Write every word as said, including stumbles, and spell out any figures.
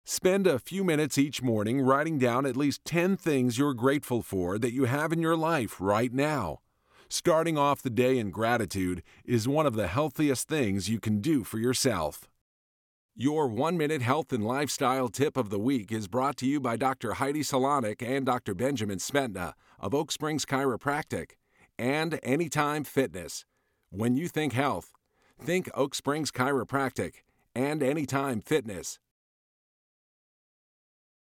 Spend a few minutes each morning writing down at least ten things you're grateful for that you have in your life right now. Starting off the day in gratitude is one of the healthiest things you can do for yourself. Your one-minute health and lifestyle tip of the week is brought to you by Doctor Heidi Solanik and Doctor Benjamin Smetna of Oak Springs Chiropractic and Anytime Fitness. When you think health, think Oak Springs Chiropractic and Anytime Fitness.